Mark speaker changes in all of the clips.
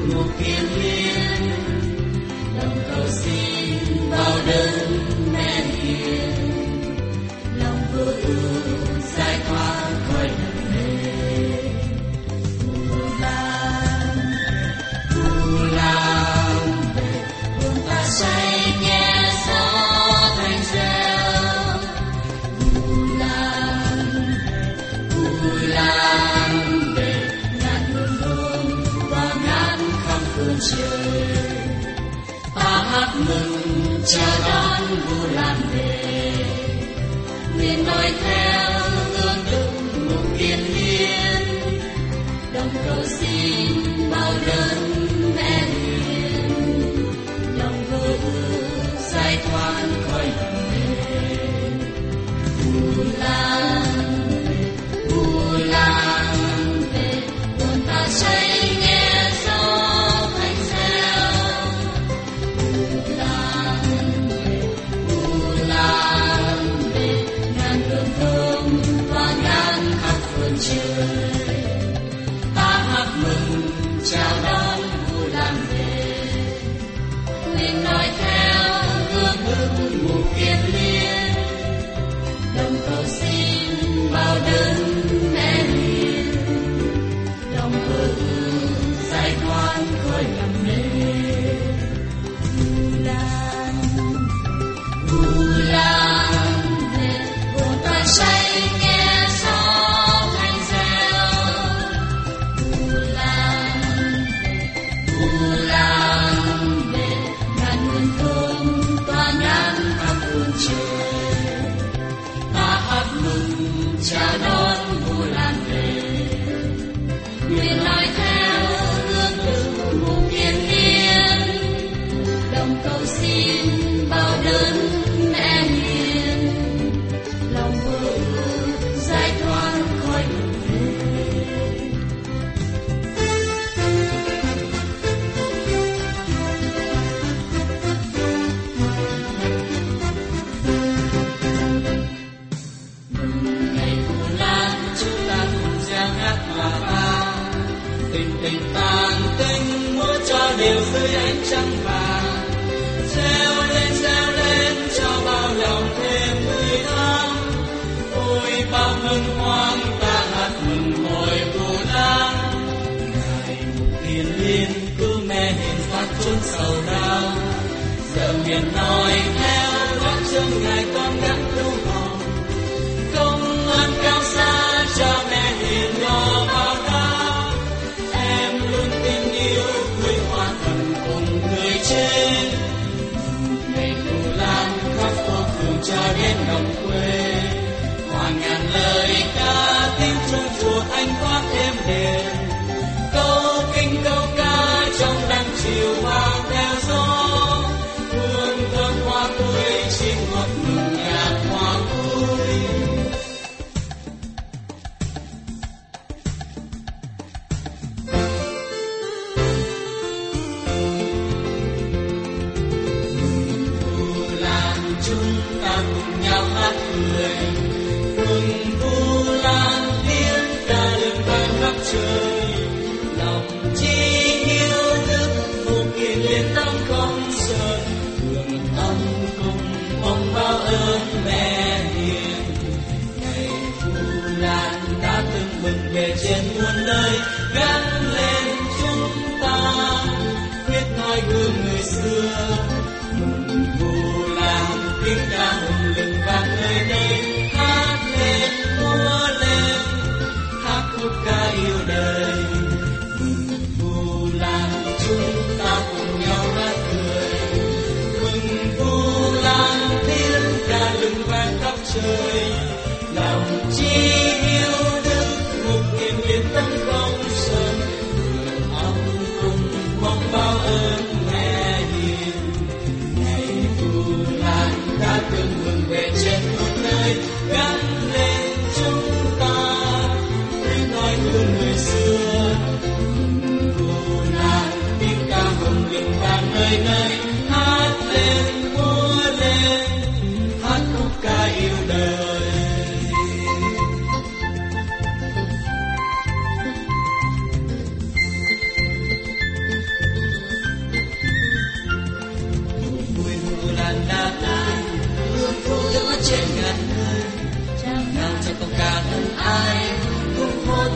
Speaker 1: một kiếp liên, lòng cầu xin bao đấng mẹ hiền, lòng vô ưu giải thoát khỏi nặng nề. Phù Lam về, buồn ta say nghe gió thành reo. Phù Lam về, ngàn hương thơm tỏa ngát khắp phương trời. Ta hát mừng chào đón Phù Lam về, nguyện noi theo hương đức một kiếp liên, đồng cầu xin bao đấng mẹ hiền, lòng vô ưu giải thoát khỏi nặng nề. Phù Lam về, buồn ta say nghe gió thanh reo. Phù Lam về, ngàn hương thơm tỏa ngát khắp phương trời. Ta hát mừng chào đón Phù Lam về, nguyện noi theo hương ước một kiếp liên, đồng cầu xin bao đấng mẹ hiền, lòng vô ưu giải thoát khỏi nặng nề. Phù Lam về, buồn ta say nghe gió thanh reo. Phù Lam về, ngàn hương thơm tỏa ngát khắp phương trời. Ta hát mừng chào đón Phù Lam về, nguyện noi theo hương đức một kiếp liên, đồng cầu xin bao đấng mẹ hiền, lòng vô ưu giải thoát khỏi nặng nề. Ngày Phù Lam chúng ta cùng gieo ngát hòa ca, tình tàn tình múa cho đều dưới ánh trăng vàng. Reo lên cho bao lòng thêm tươi thắm. Ôi bao hân hoan ta hát mừng hồi Phù Lam. Ngài một kiếp liên cứu mẹ hiền thoát chốn sầu đau. Giờ nguyện noi theo gót chân Ngài con gắng tu hồng. Công ơn cao xa cho mẹ hiền lo bao đau. Em luôn tin yêu vui hoa thần cùng người trên. Ngày Phù Lam khắp phố phường cho đến đồng quê. Hòa ngàn lời ca tiếng chuông chùa thanh thoát êm đềm. Câu kinh câu ca trong nắng chiều hoa theo gió. Hương thơm hoa tươi chim ngọt mừng nhạc hoa vui. Chúng ta cùng nhau hát cười, mừng Phù Lam tiếng ca lên vang khắp trời. Lòng chi yêu đức một kiếp liên tâm không sơn, hưởng tâm cùng mong bao ơn mẹ hiền. Ngày Phù Lam đã từng mừng về trên muôn nơi, gắn lên chúng ta quyết nói gương người xưa. Mừng Phù Lam tiếng ca hùng lừng vang nơi đây, hát lên múa lên hát khúc ca yêu đời. Mừng Phù Lam chúng ta cùng nhau hát cười, mừng Phù Lam tiếng ca lừng vang khắp trời. Lòng chi yêu đức một kiếp liên tâm không sơn, vừa ấm cùng mong bao ơn mẹ hiền. Ngày Phù Lam đã từng mừng về trên một nơi, gắn lên chúng ta tiếng nói hương người xưa. Mừng Phù Lam tiếng ca hùng lừng vang nơi nơi, hát lên múa lên hát khúc ca yêu đời.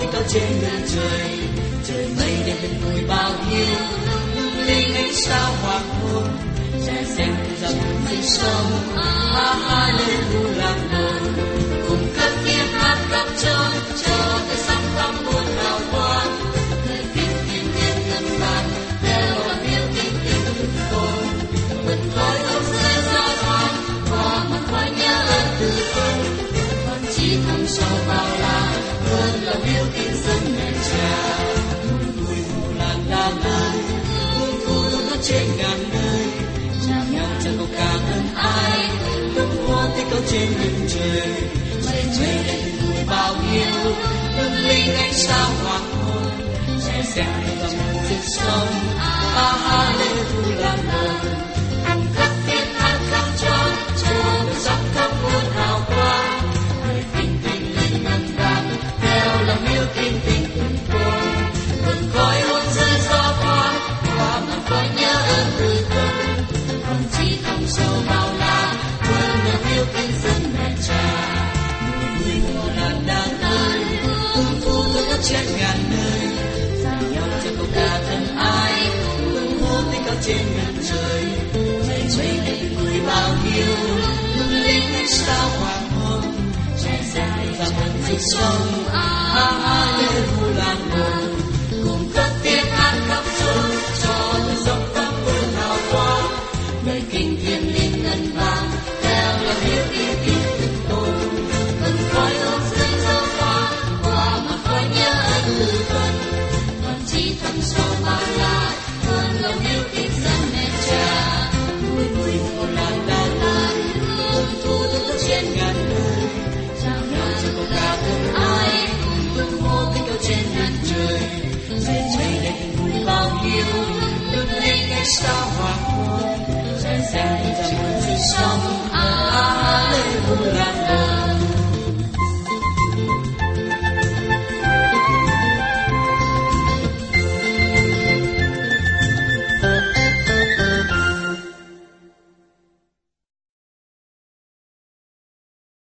Speaker 1: cao trên nền trời, trời mây đêm bên vui bao nhiêu, lung linh ánh sao hoàng hôn, trẻ xem dòng sinh sông, hallelujah làm mừng, cùng cất tiếng hát khắp chốn, cho tới sắp khắp muôn hào quang, lời kinh thiên nhiên ngân vang, theo lòng yêu kinh tình con, vượt khói không rơi gió thoáng, qua mặt khói nhớ ơn từ con, còn chỉ thăm sâu bao la, hơn lòng yêu kính dân mẹ cha. Vui mùa làn đa nơi, hương thu nó trên ngàn nơi, chào nhau chẳng có cảm ơn ai, lúc hoa tích cao trên nền trời, mây trời đêm vui bao nhiêu, lung linh ánh sao hoàng hôn, trẻ xem dòng rực sông, hallelujah làm mừng, cùng khắp tiếng hát khắp chốn, cho tới dọc khắp muôn hào quang, lời kinh tình linh ngân vang, theo lòng yêu kinh tình từng con, vượt khói hôn rơi gió thoáng, qua mặt khói nhớ ơn từ con, còn chỉ không sâu bao la, hơn lòng yêu kinh dân mẹ cha. Vui mùa làn đan ơi, hương thu nó trên ngàn nơi, giao nhau chẳng có cả thân ai, hương hôn tích cao trên nền trời, mây trời đêm vui bao nhiêu, lung linh ánh sao hoàng hôn, trẻ xem dòng rực sông,